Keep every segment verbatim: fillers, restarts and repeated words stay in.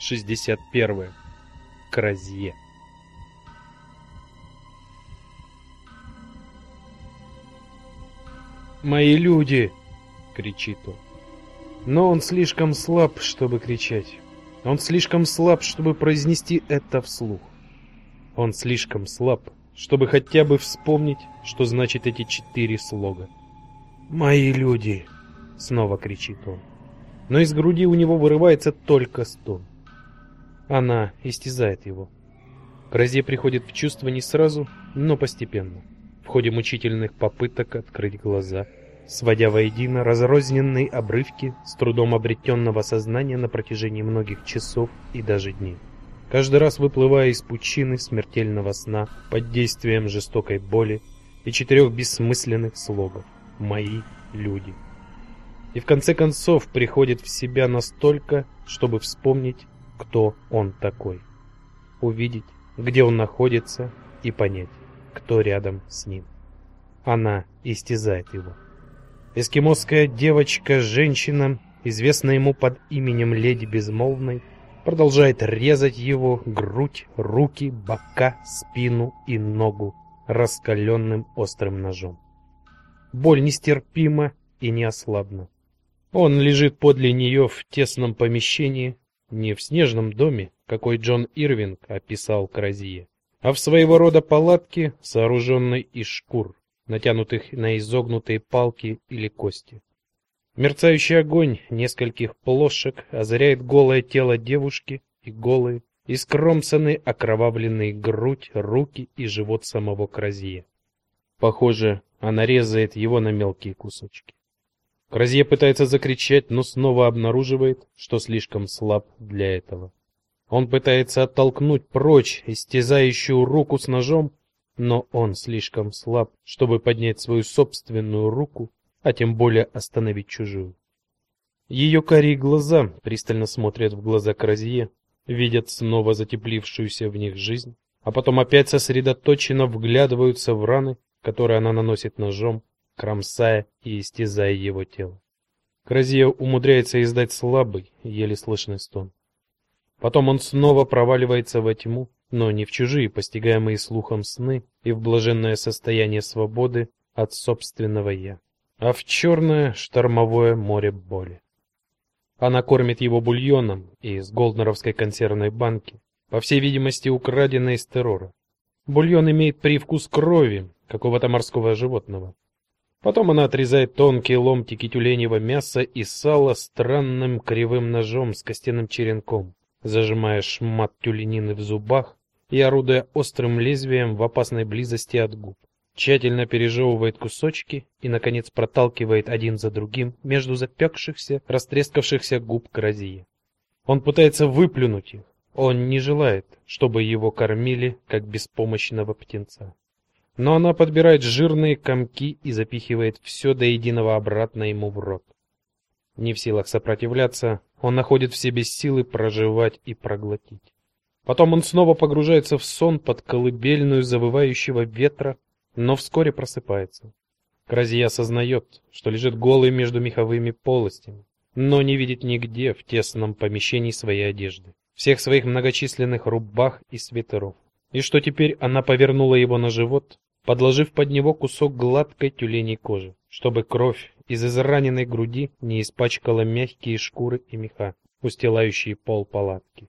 шестьдесят первое. Кразье. «Мои люди!» — кричит он. Но он слишком слаб, чтобы кричать. Он слишком слаб, чтобы произнести это вслух. Он слишком слаб, чтобы хотя бы вспомнить, что значит эти четыре слога. «Мои люди!» — снова кричит он. Но из груди у него вырывается только стон. Она истязает его. Кразье приходит в чувство не сразу, но постепенно, в ходе мучительных попыток открыть глаза, сводя воедино разрозненные обрывки с трудом обретенного сознания на протяжении многих часов и даже дней. Каждый раз выплывая из пучины смертельного сна под действием жестокой боли и четырех бессмысленных слогов «Мои люди». И в конце концов приходит в себя настолько, чтобы вспомнить, кто он такой, увидеть, где он находится, и понять, кто рядом с ним. Она истязает его. Эскимосская девочка-женщина, известная ему под именем Леди Безмолвной, продолжает резать его грудь, руки, бока, спину и ногу раскаленным острым ножом. Боль нестерпима и неослабна. Он лежит подле нее в тесном помещении, не в снежном доме, какой Джон Ирвинг описал Кразье, а в своего рода палатке, сооруженной из шкур, натянутых на изогнутые палки или кости. Мерцающий огонь нескольких плошек озаряет голое тело девушки и голые, искромсанные, окровавленные грудь, руки и живот самого Кразье. Похоже, она резает его на мелкие кусочки. Кразье пытается закричать, но снова обнаруживает, что слишком слаб для этого. Он пытается оттолкнуть прочь истязающую руку с ножом, но он слишком слаб, чтобы поднять свою собственную руку, а тем более остановить чужую. Ее карие глаза пристально смотрят в глаза Кразье, видят снова затеплившуюся в них жизнь, а потом опять сосредоточенно вглядываются в раны, которые она наносит ножом, кромсая и истязая его тело. Кразье умудряется издать слабый, еле слышный стон. Потом он снова проваливается во тьму, но не в чужие, постигаемые слухом сны и в блаженное состояние свободы от собственного «я», а в черное штормовое море боли. Она кормит его бульоном из голднеровской консервной банки, по всей видимости, украденной из террора. Бульон имеет привкус крови какого-то морского животного. Потом она отрезает тонкие ломтики тюленевого мяса и сала странным кривым ножом с костяным черенком, зажимая шмат тюленины в зубах и орудуя острым лезвием в опасной близости от губ. Тщательно пережевывает кусочки и, наконец, проталкивает один за другим между запекшихся, растрескавшихся губ Кразье. Он пытается выплюнуть их. Он не желает, чтобы его кормили, как беспомощного птенца. Но она подбирает жирные комки и запихивает все до единого обратно ему в рот. Не в силах сопротивляться, он находит в себе силы прожевать и проглотить. Потом он снова погружается в сон под колыбельную завывающего ветра, но вскоре просыпается. Кразье осознает, что лежит голый между меховыми полостями, но не видит нигде в тесном помещении своей одежды, всех своих многочисленных рубах и свитеров, и что теперь она повернула его на живот, подложив под него кусок гладкой тюленей кожи, чтобы кровь из израненной груди не испачкала мягкие шкуры и меха, устилающие пол палатки.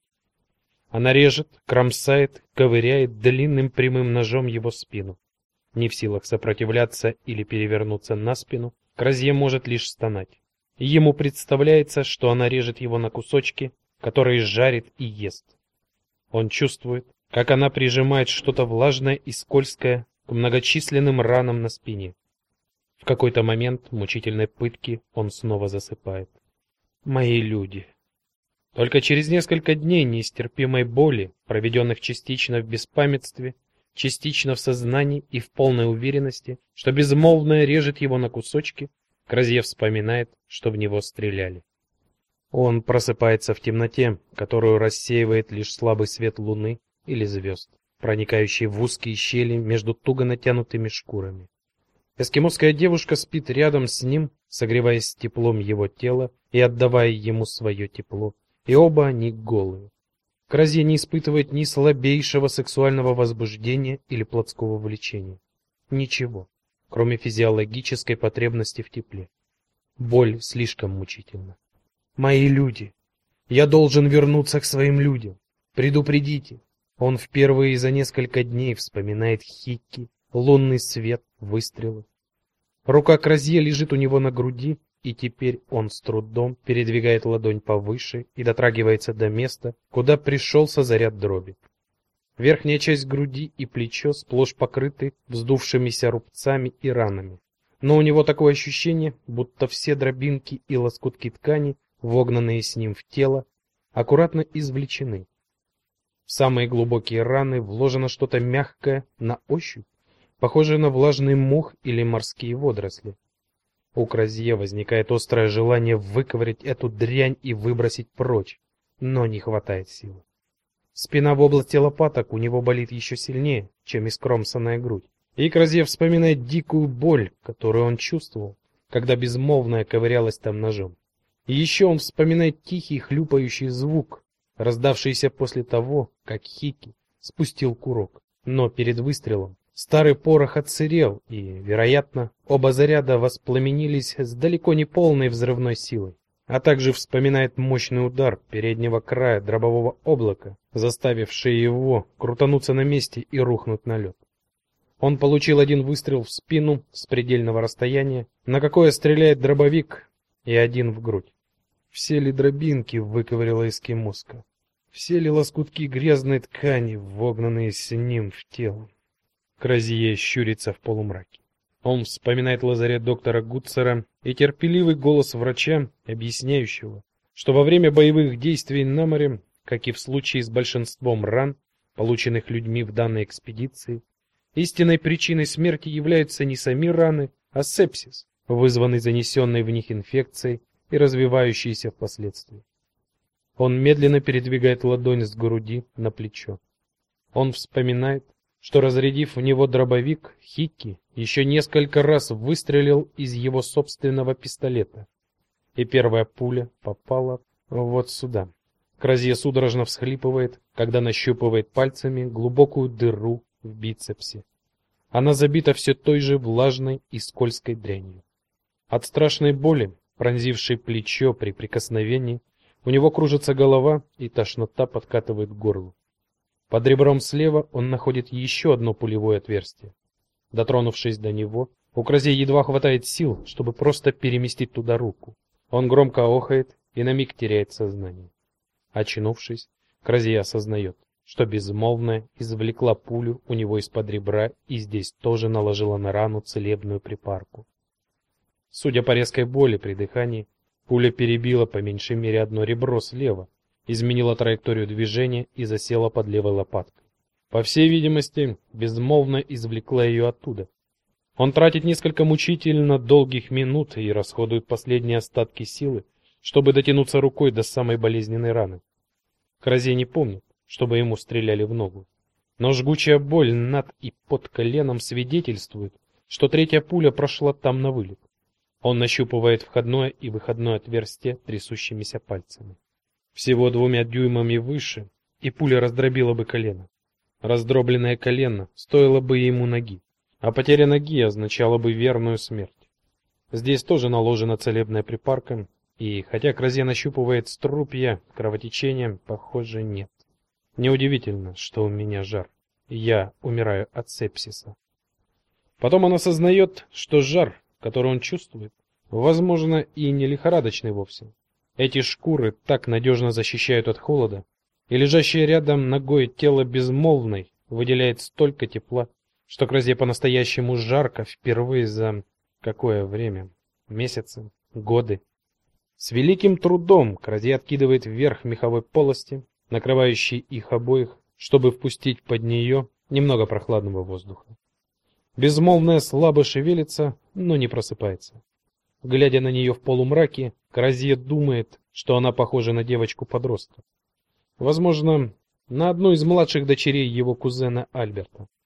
Она режет, кромсает, ковыряет длинным прямым ножом его спину. Не в силах сопротивляться или перевернуться на спину, Кразье может лишь стонать. Ему представляется, что она режет его на кусочки, которые жарит и ест. Он чувствует, как она прижимает что-то влажное и скользкое к многочисленным ранам на спине. В какой-то момент мучительной пытки он снова засыпает. Мои люди. Только через несколько дней нестерпимой боли, проведенных частично в беспамятстве, частично в сознании и в полной уверенности, что безмолвное режет его на кусочки, Кразье вспоминает, что в него стреляли. Он просыпается в темноте, которую рассеивает лишь слабый свет луны или звезд, проникающий в узкие щели между туго натянутыми шкурами. Эскимосская девушка спит рядом с ним, согреваясь теплом его тела и отдавая ему свое тепло, и оба они голые. Кразье не испытывает ни слабейшего сексуального возбуждения или плотского влечения. Ничего, кроме физиологической потребности в тепле. Боль слишком мучительна. Мои люди. Я должен вернуться к своим людям. Предупредите. Он впервые за несколько дней вспоминает Хикки, лунный свет, выстрелы. Рука Кразье лежит у него на груди, и теперь он с трудом передвигает ладонь повыше и дотрагивается до места, куда пришелся заряд дроби. Верхняя часть груди и плечо сплошь покрыты вздувшимися рубцами и ранами. Но у него такое ощущение, будто все дробинки и лоскутки ткани, вогнанные с ним в тело, аккуратно извлечены. В самые глубокие раны вложено что-то мягкое на ощупь, похожее на влажный мох или морские водоросли. У Кразье возникает острое желание выковырять эту дрянь и выбросить прочь, но не хватает силы. Спина в области лопаток у него болит еще сильнее, чем искромсанная грудь. И Кразье вспоминает дикую боль, которую он чувствовал, когда безмолвная ковырялась там ножом. И еще он вспоминает тихий хлюпающий звук, раздавшийся после того, как Хикки спустил курок. Но перед выстрелом старый порох отсырел, и, вероятно, оба заряда воспламенились с далеко не полной взрывной силой. А также вспоминает мощный удар переднего края дробового облака, заставивший его крутануться на месте и рухнуть на лед. Он получил один выстрел в спину с предельного расстояния, на какое стреляет дробовик, и один в грудь. Все ли дробинки выковыряла эскимоска? Все ли лоскутки грязной ткани, вогнанные с ним в тело? Кразье щурится в полумраке. Он вспоминает лазарет доктора Гутцера и терпеливый голос врача, объясняющего, что во время боевых действий на море, как и в случае с большинством ран, полученных людьми в данной экспедиции, истинной причиной смерти являются не сами раны, а сепсис, вызванный занесенной в них инфекцией и развивающийся впоследствии. Он медленно передвигает ладонь с груди на плечо. Он вспоминает, что, разрядив в него дробовик, Хикки еще несколько раз выстрелил из его собственного пистолета, и первая пуля попала вот сюда. Кразье судорожно всхлипывает, когда нащупывает пальцами глубокую дыру в бицепсе. Она забита все той же влажной и скользкой дрянью. От страшной боли, пронзившей плечо при прикосновении, у него кружится голова и тошнота подкатывает к горлу. Под ребром слева он находит еще одно пулевое отверстие. Дотронувшись до него, у Кразье едва хватает сил, чтобы просто переместить туда руку. Он громко охает и на миг теряет сознание. Очнувшись, Кразье осознает, что безмолвная извлекла пулю у него из-под ребра и здесь тоже наложила на рану целебную припарку. Судя по резкой боли при дыхании, пуля перебила по меньшей мере одно ребро слева, изменила траекторию движения и засела под левой лопаткой. По всей видимости, безмолвно извлекла ее оттуда. Он тратит несколько мучительно долгих минут и расходует последние остатки силы, чтобы дотянуться рукой до самой болезненной раны. Кразье не помнит, чтобы ему стреляли в ногу, но жгучая боль над и под коленом свидетельствует, что третья пуля прошла там на вылет. Он нащупывает входное и выходное отверстие трясущимися пальцами. Всего двумя дюймами выше, и пуля раздробила бы колено. Раздробленное колено стоило бы ему ноги, а потеря ноги означала бы верную смерть. Здесь тоже наложена целебная припарка, и хотя Кразье нащупывает струпья, кровотечения, похоже, нет. Неудивительно, что у меня жар. Я умираю от сепсиса. Потом он осознает, что жар, который он чувствует, возможно, и не лихорадочный вовсе. Эти шкуры так надежно защищают от холода, и лежащее рядом ногой тело безмолвной выделяет столько тепла, что Кразье по-настоящему жарко впервые за какое время? Месяцы, годы. С великим трудом Кразье откидывает вверх меховой полости, накрывающей их обоих, чтобы впустить под нее немного прохладного воздуха. Безмолвная слабо шевелится, но не просыпается. Глядя на нее в полумраке, Кразье думает, что она похожа на девочку-подростка. Возможно, на одну из младших дочерей его кузена Альберта.